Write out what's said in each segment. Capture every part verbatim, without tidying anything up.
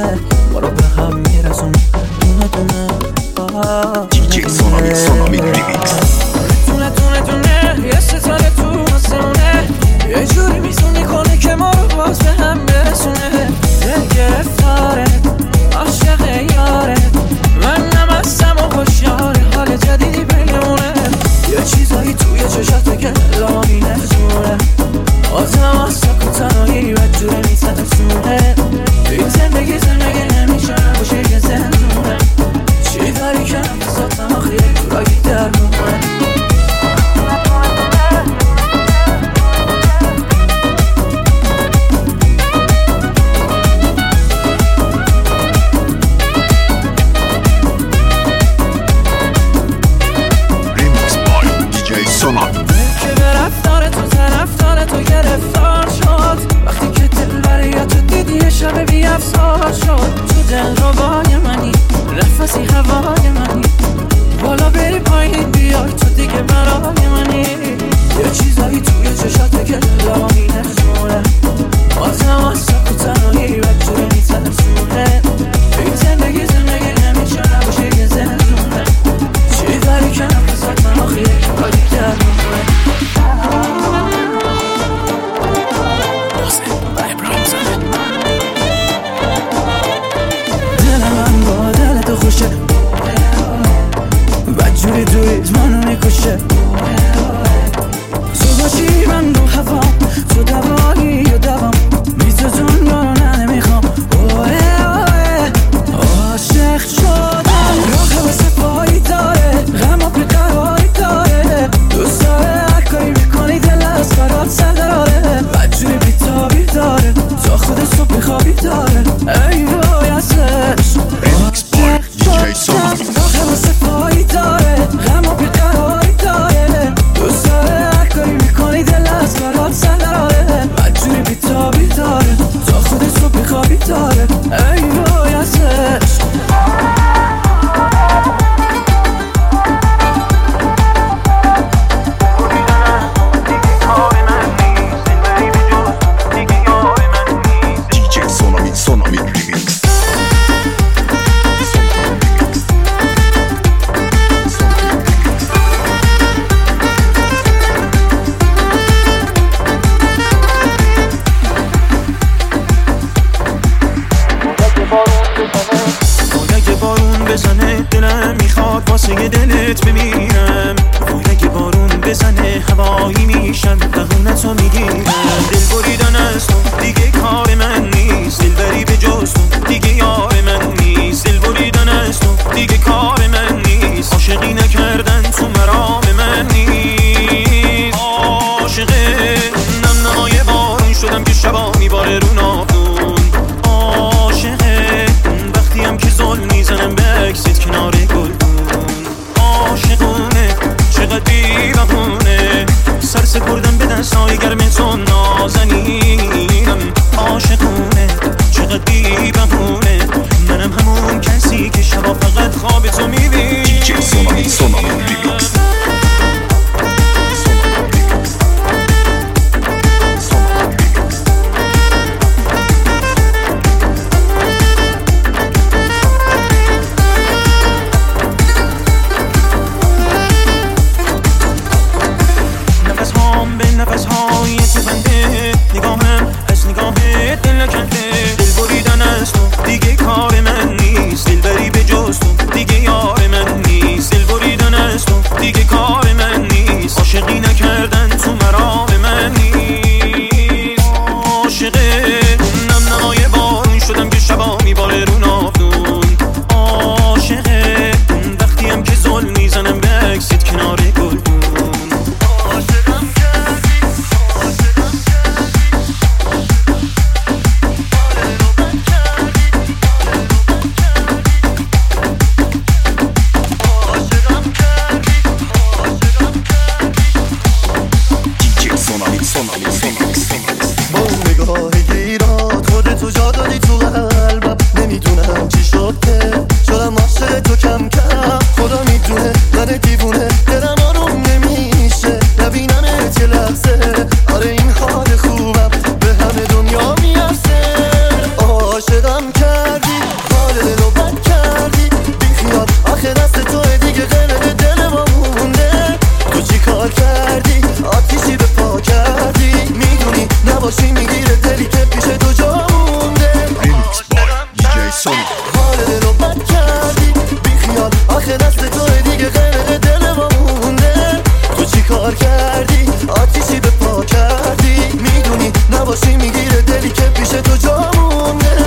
برو به هم میرسون دونه دونه. دیجی سونامی سونامی ریمیکس. دونه دونه دونه یه ستاره تو آسمونه، یه جوری میزونی کنه که ما رو باز به هم برسونه. دل گرفتاره عاشق یاره، من نمستم و خوشیاره، حال جدیدی بینمونه. یه چیزایی توی چشاته که لامی نفسونه، آزم از سکو تنهایی بدجوره میترسونه. این زندگی زندگی نمیشه نباشه یه زندونه، چی داری که نفساتم آخیه دورایی درمونه. که به رفتار تو طرفدار تو گرفتار شد، وقتی که دل برای تو دیدی یه شب بی افسار شد. تو دل روای منی، نفسی هوای منی، بالا بری پایین بیای تو دیگه برای منی. یه چیزایی توی چشاته که لامی نشونه، آزم از سکو تنهایی بدجوره میترسونه. این زندگی زندگی نمیشه نباشه یه زندونه، چی داری که نفسات من آخیه کاری درمونه. دل من با دل تو خوشه، بدجوری دوید منو میکشه. تو باشی من رو هوا، تو دوایی و دوام، بی تو دنیا رو نه نمیخوام. عاشق شدم راه واسه پایی داره، غم و بیقراری داره، دوست داره هر کاری میکنی دل از برات سر داره. بدجوری بیتابی داره، تا خود صبح خوابی داره. ای وای ازش عاشق شدم راه واسه پایی داره، غم و بیقراری داره، دوست داره هر کاری میکنی دل از برات سر داره. بدجوری بیتابی داره، تا خود صبح خوابی داره. ای وای ازش. دلم میخواد واسه دلت بمیرم، وای که بارون بزنه هوایی میشم دهونتو میگیرم. دل بریدن از تو دیگه کار من نیست، دل بری به جز تو دیگه یار من نیست. دل بریدن از تو دیگه کار من نیست، عاشقی نکردن تو مرام من نیست. عاشقه نم نمای بارون شدم که شبا میباره رو ناودون. عاشقه وقتی هم که ظلم میزنم به عکست کنار گلدون. عاشقونه چقدر بی‌بهونه، سر سپردم به دستای گرم تو نازنینم. عاشقونه چقدر بی‌بهونه، عاشقم کردی، حال دلو بد کردی، بیخیال آخه دست توی دیگه قلق دل ما مونده. تو چی کار کردی؟ آتیشی به پا کردی، میدونی نباشی میگیره دلی که پیش تو جا مونده. Remix by دی جی Sonic. حال دلو بد کردی، بیخیال آخه دست توی دیگه قلق دل ما مونده. تو چی کار کردی؟ آتیشی به پا کردی، میدونی نباشی میگیره دلی که پیش تو جا مونده.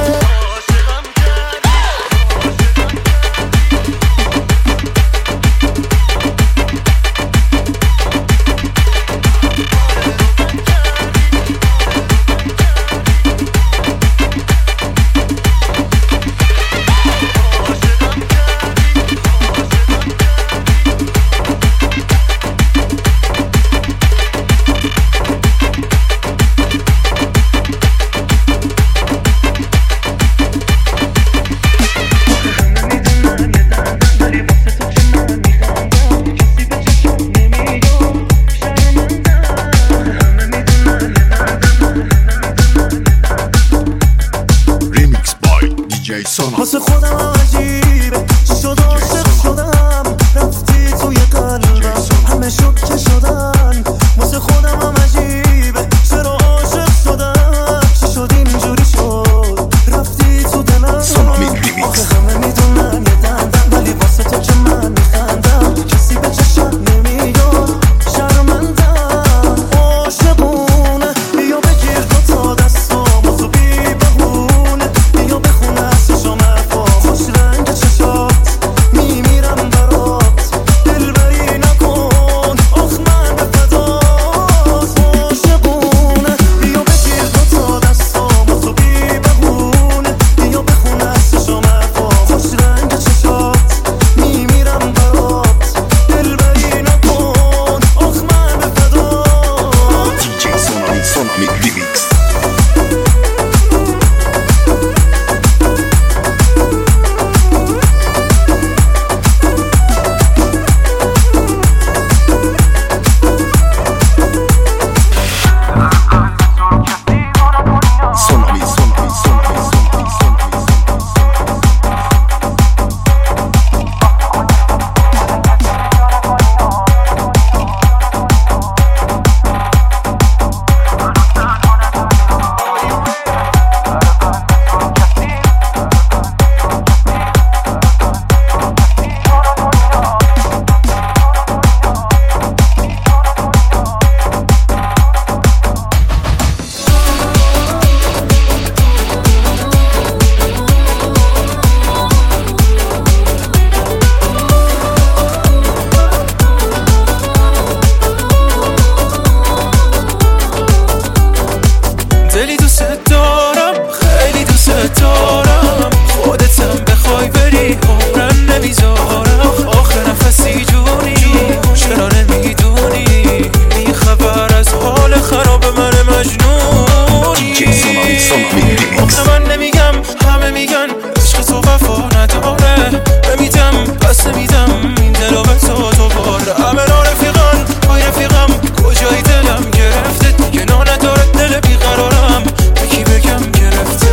واسه خودم عجیبه چی شد عاشق شدم، رفتی توی قلبم همه شد که شدن. واسه خودم هم عجیبه چرا عاشق شدم، چی شد اینجوری شد رفتی تو دلم. آخه همه میدونن یه دندم، ولی واسه تو که من میخندم کسی به چشم نمیاد، شرمندم. عاشقونه بیا بگیر دوتا دستام و تو بی بهونه، بیا بخونه ازشم حرفا خوش رنگ چشات، میمیرم برات دلبری نکن آخ من به فدات. عاشقونه بیا بگیر دوتا دستام و تو بی بهونه، بیا بخونه ازشم حرفا خوش رنگ چشات، میمیرم برات دلبری نکن آخ من به فدات. دی جی Sonami Sonami Remix. Sonami Sonami Sonami Sonami Sonami. دلی دوست دارم خیلی دوست دارم، خودتم بخوای بری عمرم نمیذارم. آخه نفسی جونی چرا نمیدونی، این خبر از حال خراب من مجنونی. دی جی Sonami Sonami Remix. آخه من نمیگم همه میگن عشق تو وفا نداره، نمیدم پس نمیدم این دلو به تو دوباره. همه رفیقان های رفیقم کجای دلم گرفته، دیگه نا نداره دل بیقرارم به کی بگم گرفته.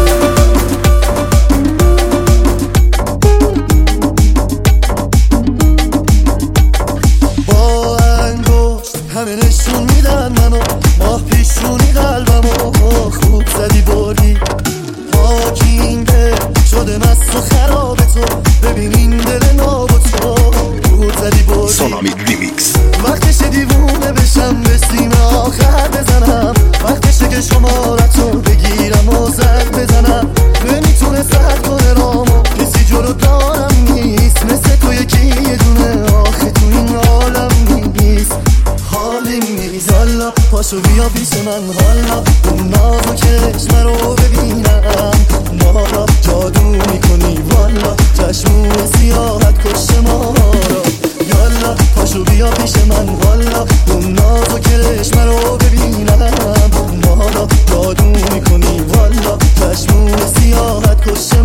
با انگشت همه نشون میدن منو، ماه پیشونی قلبمو خوب زدی بردی. پاکینگه شده مست و خراب تو، ببین این دل ناب و تو خوب زدی بردی. Sonami Remix. وقتشه دیوونه بشم به سینه آخر بزنم، وقتشه که شمارتو بگیرم و زد بزنم. نمیتونه سرد کنه رامو کسی جلو دارم نیست، مثل تو یکی یه دونه آخه تو این عالم نیست. حالیم نیست حالا پاشو بیا پیش من، حالا اون ناز و چشم رو ببینم، مارا جادو میکنی والا، چشمون سیاحت کش ما را. یالا پاشو بیا پیش من، والا اون ناز و چشم رو ببینم، مارا جادو میکنی والا، چشمون سیاحت کش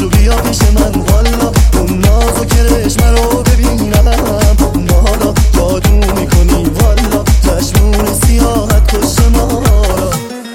پاشو بیا پیش من والا، اون ناز و کرشمه رو ببینم. ما حالا جادو میکنی والا، چشمون سیاحت کش ما را.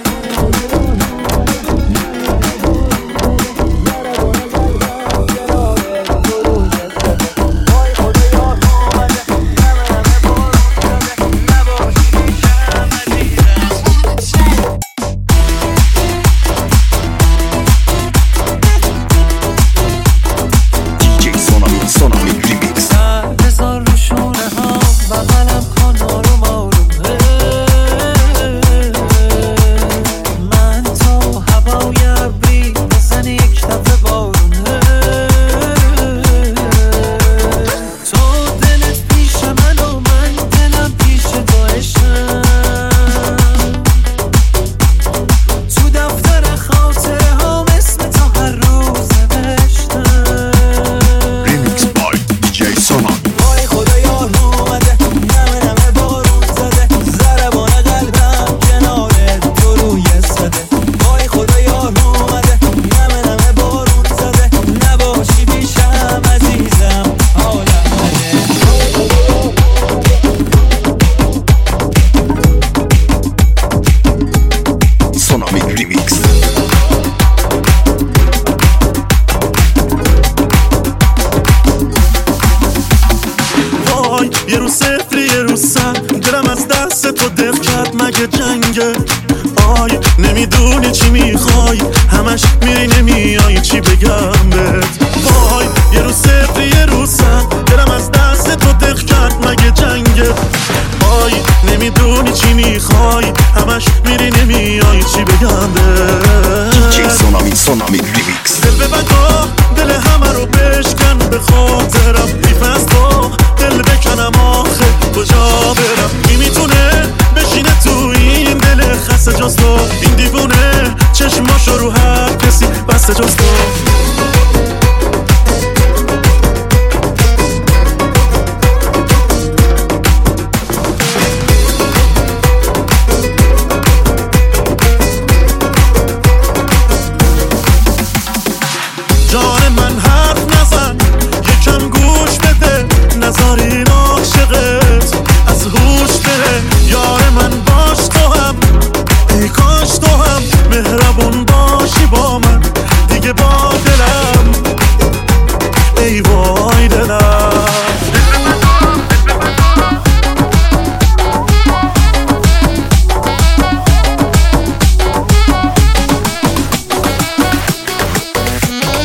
یه رو صفری یه رو صد، دلم از دست تو دق کرد مگه جنگه؟ آی نمیدونی چی میخوای، همش میری نمیای، چی بگم بهت؟ وای یه رو صفری یه رو صد، دلم از دست تو دق کرد مگه جنگه؟ آی نمیدونی چی میخوای، همش میری نمیای، چی بگم بهت؟ دی جی Sonami Sonami